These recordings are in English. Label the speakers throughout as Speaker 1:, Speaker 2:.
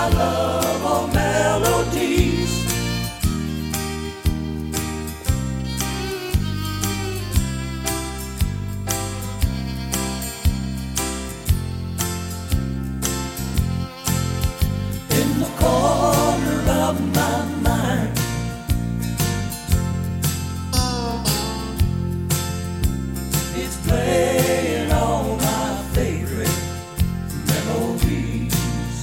Speaker 1: love or melodies. In the corner of my mind, it's playing all my favorite memories.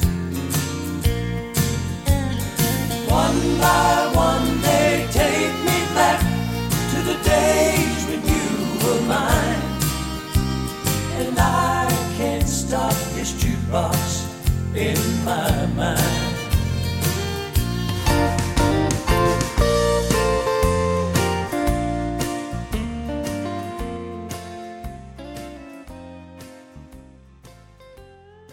Speaker 1: One by one they take me back to the days when you were mine. And I can't stop this jukebox in my mind.